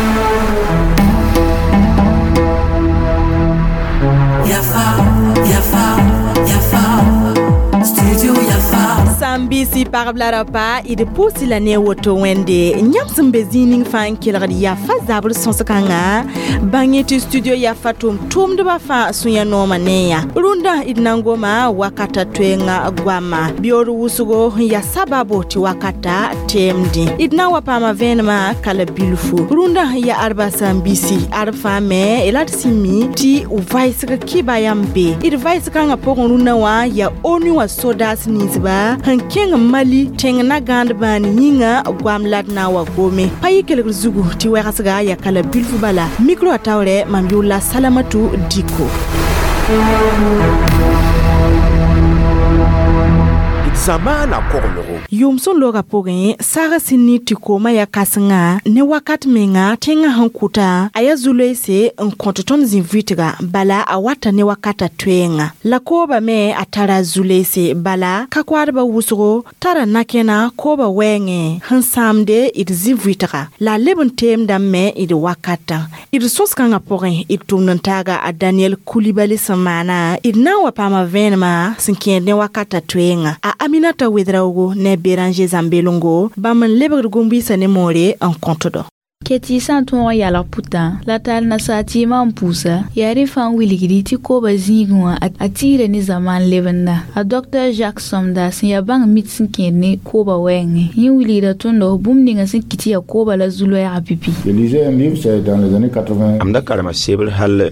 Sambisi parablarapa ide pusi la ne woto wende nyam zimbe zining fan kilgadi ya fa zabur sonsakanga bangeti studio ya fatum tum de ba fa sunya no maneya runda idnangoma wakata twenga gwama bioru wusugo ya sababu ti wakata temdi idna wapama venma kala bilfu runda ya arba sambisi arfame elat simi ti uvaisika kibayambe idvaisika nga pokon wa ya onu wa sodas nizba hankenga mali tengna gand ban yinga gwamlat na wa gome payikel zugu ti wexasga ya kala bilfu bala micro atawre mambiula salamatu diko zamana kornoro yumson loga pogin saga sinni tikoma ya kasnga ne wakat menga tenga hankuta aya zulese nkontoton zinvitiga bala awata ne wakata twenga la koba me atara zulese bala kakwarba wusgo tara nakena koba wenge hansamde zinvitiga la lebon tem damme wakata soskanga pogin tumnantaga a Daniel Kulibali samana nawa pama venma sinkene wakata twenga a Aminata Wedraogo ne Béranger Zambelongo baman leber gumbisa ne more en contodo Keti santon yala puta la tal na sati mampusa yari fan wiligidi ti ko bazingwa atire ni zaman levenda a Dr. Jacques Somda sin ya bang mitsin kene ko ba wenge yin wilida tondo bumninga sin kiti ya ko ba la zulo ya pipi. Je lisais un livre c'est dans les années 80. Amda karama sebel hal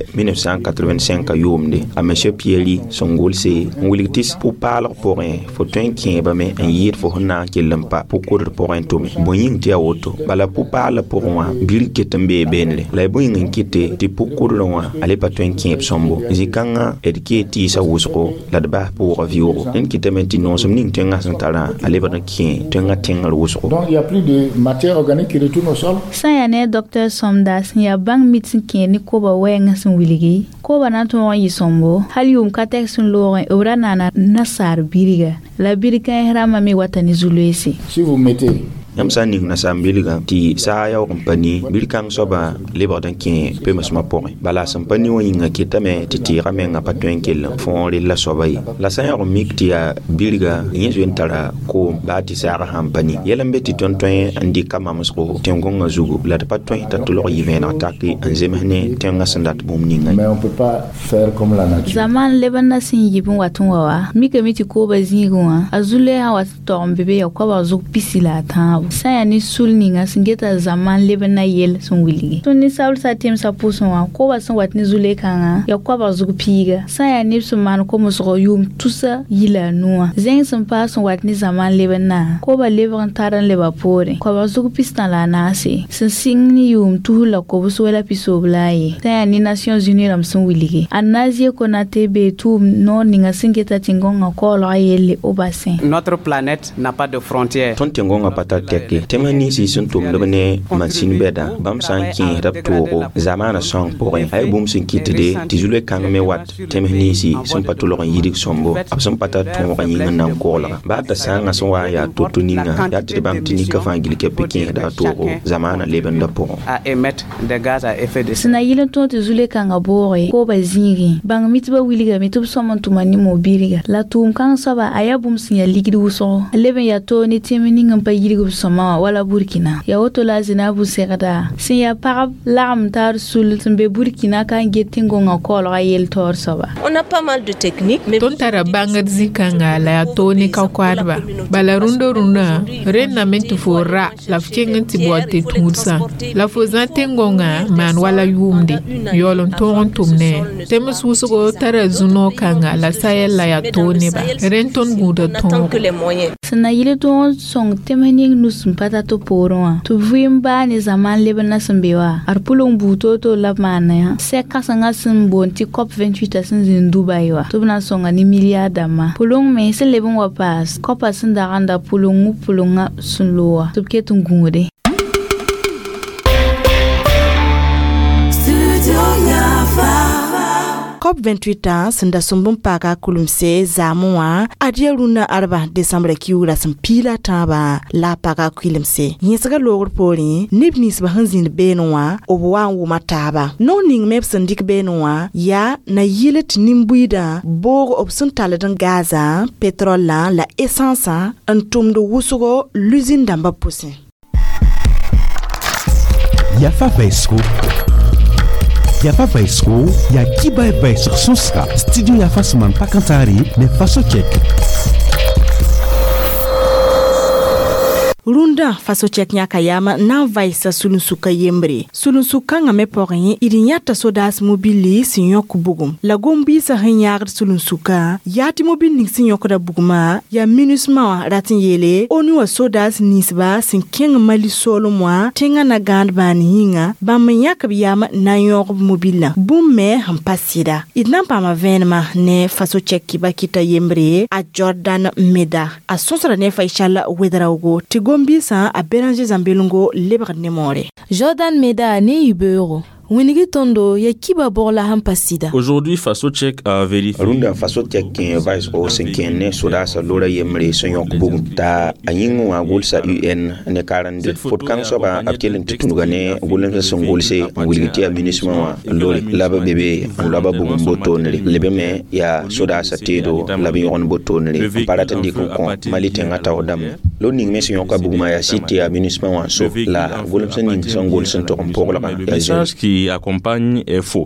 1985 yomde a monsieur Pierre Songolse wiligtis pour parler pour un fotin qui ba me en yir fo honna kelampa pour courir pour un tome boyin ti auto bala pour parler pour bil ketembe benle la boyin nkite ti pokoro wa ale patwen kien sombo zikanga ediketi sa wusko la deba pour viuro en kitementi non somning tenga santara ale bana kien tenga tenga wusko. Donc il y a plus de matière organique qui retourne au sol. Ça y a Dr. Somdas ya bang mitsin kien ni ko ba wenga sun wiligi ko ba na to yi sombo halium katek sun loren urana na nasar biriga la biriga herama mi watani zulesi. Si vous mettez Yamsa ning na sambiliga ti sa ya compagnie bilkang soba libre dan kin pe masma pore bala sampani wonga kitame ti tira menga patwen kel fon la sobai la sa ya mikti ya bilga yesu entara ko bati sa hampani yelambe ti tonton andi kama masko tengonga zugu la patwen tatulo yivena taki anzemane tenga sandat bomninga. Mais on peut pas faire comme la nature. Zaman lebana sin yibun watun wawa mika miti ko bazingo azule hawa tombebe ya kwa bazu pisila ta saya ni sulninga singeta zaman lebena yel sun wiligi to ni saul satem sa pusonwa ko ba sun watni zule kanga ya kwa ba zugu piga saya ni suman ko muso yum tusa yila nuwa zen sun pa sun watni zaman lebena ko ba levan taran leba pore ko ba zugu pistan la nasi sun singni yum tuhula ko buso wala piso blai saya ni Nations Unies ram sun wiligi anazie ko na tebe tu no ninga singeta tingonga ko la yele obasin. Notre planète n'a pas de frontières. Ton tingonga patate teke temani si sun tum lebne mansin beda bam sanki rap toro zamana song porin ay bum sin kitede tizule kan me wat temani si sun patulo yidik sombo absun pata ton ko yinga nan kola ba ta sanga so wa ya totuninga ya tide bam tinika fangil ke pekin da toro zamana leben da poron à émettre des gaz à effet de serre. Sina yile ton tizule kan abore ko ba zingi bang mitba wiliga mitub somon tumani mobiriga la tum kan saba ayabum sin ya ligidi wuso leben ya to ni temani ngam yidigu sama wala Burkina ya woto la zinabu segada sin ya parab lam tar sul tumbe Burkina kan getingo ngakolo ayel tor soba. On a pas mal de techniques mais ton tara bangat zikanga la toni kakwarba bala rundo runa renna mentu fora la fkengen tibote tunsa la fozante ngonga man wala yumde yolon ton tumne temus wusugo tara zuno kanga la sayel la ya toni ba renton buda ton sina yile ton song temani nusum patato poron tu vimba ni zaman lebena sambewa arpulung buto to labmana ya se kasanga simbon ti cop 28 asin in Dubai wa tu bna songa ni miliarda ma pulung me se lebon wa pas cop asin da randa pulunga sunloa tu ke tungungude COP28 sẽn da sõmb n paaka kulumse zaamẽ wã adia rũnã arba desãmbra kiugrã sẽn piila tãabã la a paaka kuilemse yẽsga loogr poorẽ neb ninsba sẽn zĩnd beene wã b wa n wʋma taaba nog ning me b sẽn dɩk beene wã yaa na yɩl tɩ nin-buiidã boog b sẽn tald n gaazã petrolã la essãnsã n tʋmd wʋsgo l'usine dãmbã pʋsẽ. Yafa Vaisco. Yafa Vaisco, ya Kiba Vaisco Sonska. Studio Yafa Suman Pakantari, ne faso check. Runda faso cek nya kayama na vaisa sulun suka yembre. Sulun suka nga me pogin irinyata sodas mobili sinyok bugum. La gombi sa hanyagr sulun suka yati mobil ning sinyok da buguma ya minusma ratin yele oni wa sodas nisba sin keng mali solo mwa tenga na gand ban hinga ba manyak biyama na yok mobila. Bumme ham pasida. Idnan pa ma venma ne faso cek kiba kita yembre a Jordan Meda. A sonsra ne fa inshallah wedraugo Gombisa a Béranger Zambelungo lebr nemore. Jordan Meda ne ibero. Winigi tondo ya kiba borla hampasida. Aujourd'hui Faso Check a vérifié. Runda Faso Check ken vice o senkene sodasa lora yemre sonyok bugum ta ayingu wa gulsa UN ne 42 fot kan soba apkelen tutungane gulen songolse nguliti administration wa lori laba bebe laba bugum botonre lebeme ya sodasa tedo labi on botonre parata ndiko kon malite ngata odam lo ning me sonyoka buguma ya cité administration wa so la gulen ning songolse to kompogla ya qui accompagne est faux.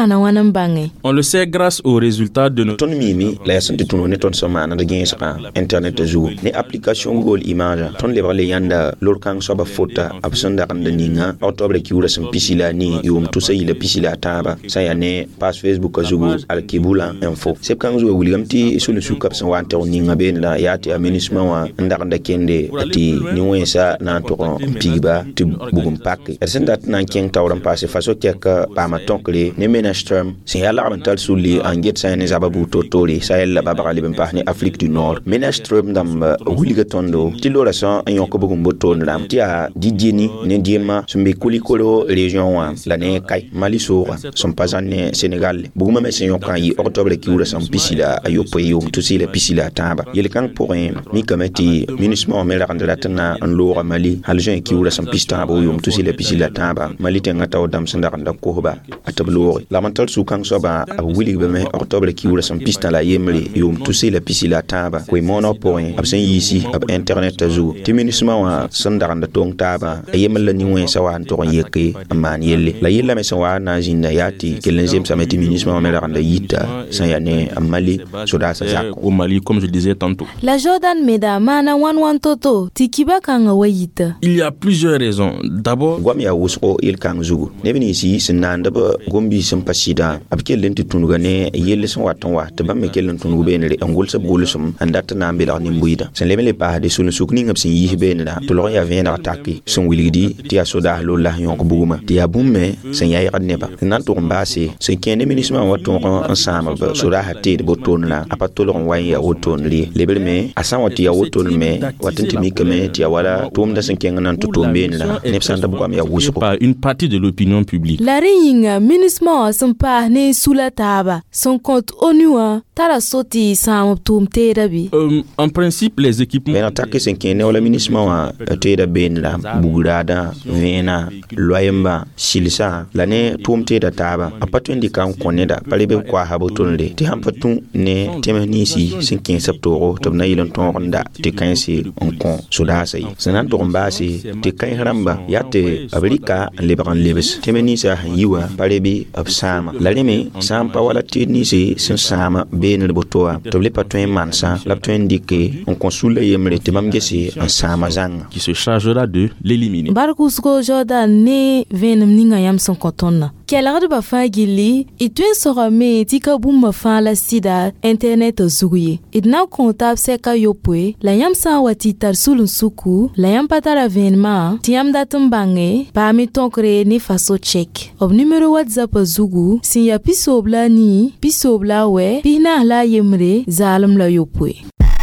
On le sait grâce aux résultats de notre mimi la santé tout ne ton semana de gain internet jour ne application gol image ton le bale yanda lorkan soba fota absanda kan ninga octobre ki ura sem pisila ni yum to say le pisila taba sayane page Facebook azugo al kibula info sep kan zo wuligamti sulu sukap san wante ninga ben la yati administration wa ndakanda kende ati ni wensa na to piba ti bugum pak ersendat nan ken tawram passe faso ka pama tonkle ne menastrum sin yalla mental suli anget sa ne zababu totori sa yalla babali ben pahni Afrique du Nord menastrum dam wuliga tondo ti lora sa an ko bugum boton lam ti a didini ne diema sumbe kulikolo région wa la ne kay Mali sora son pasane Sénégal buguma me sen yokan yi octobre ki wura sam pisila ayo poyo to si le pisila taba yele kan pour mi kamati ministre me la kandidatna an lora Mali haljon ki wura sam pista bo yum to si le pisila taba Mali tenga dam sanda kanda kohba atablori la mantal su kan soba a wili be me octobre ki wura sam pista la yemre yum tusi la pisila taba ko mono point absen yisi ab internet azu timinisma wa sanda kanda tong taba yemel la ni wen sawan to yeke aman yelle la yella me sawa na jinda yati kelen jem sa timinisma me la kanda yita sayane amali soda sa zak au Mali comme je disais tantôt. La Jordan Meda mana wan toto tikiba kan wayita. Il y a plusieurs raisons. D'abord gwamia wusko il kan zugu nebini si sinanda ba gombi sem pasida abkelen tunuga ne yelle son waton wa te bamme kelen tunuga benere angol sa bolusum andata na mbela ni mbuida sen lebele pa de sunu sukni ngam sin yi benera to lo ya vena ataki son wilidi ti asoda lo la yon ko buguma ti abumme sen yayi kadne ba nan to mbase sen kene minisma waton ensemble ba soda hatte de botonna apatolo wayi ya wotonli lebele me asan wati ya wotol me watanti mi kame ti wala tum da sen kengan to benela nepsanda bugam ya wusko pas une partie de l'opinion publique. La ringa minisma son pa ne sula taba son compte ONU tara soti sam tum terabi. En principe les équipements mais attaque sen kene wala minisma wa teda benla bugurada vena loyemba silsa la ne tum teda taba apatwendi kan koneda palebe kwa habotonle ti hampatu ne temanisi sen ken septoro tabna yilon tonda te kansi on kon sodasa yi sanan to mbasi te kan ramba yate abrika lebaran lebes temeni sa yiwa parebi of sama laleme sampa wala tidni se sen sama benel botoa to le patwen mansa la twen dike on consul yemre te mamgesi en sama zang qui se chargera de l'éliminer. Barkusko Jordan ne venem ninga yam son kotonna kelarde ba fagili itwen sorame tika bumma fa la sida internet zuguye idna kontab seka yopwe la yam sa wati tar sulun suku la yam patara venma tiam datum bange pa mi tonkre ni Faso Check ob numero WhatsApp zugu sin ya pisobla ni pisobla we pina la yemre zalam la yopwe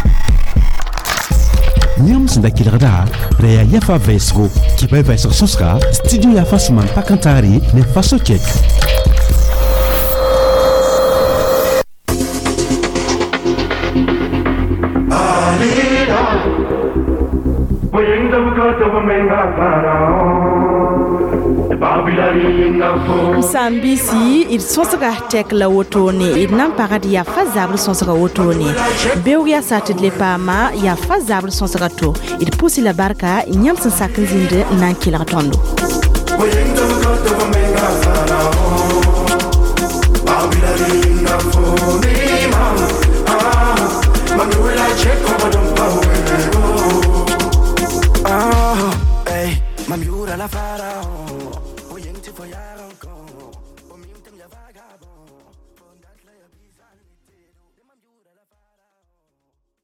Nyams da kilrada Reya Yafa Vaisco qui peut faire soska studio Yafa Suman Pakantari ne Faso Check. Sambisi il sonsaga tek la wotone il nan paradi ya fazable sonsaga wotone bew ya satit le pama ya fazable sonsaga to il pousse la barka nyam san sakin zinde nan kila tondo Mami ura la farao, oyenti foyara.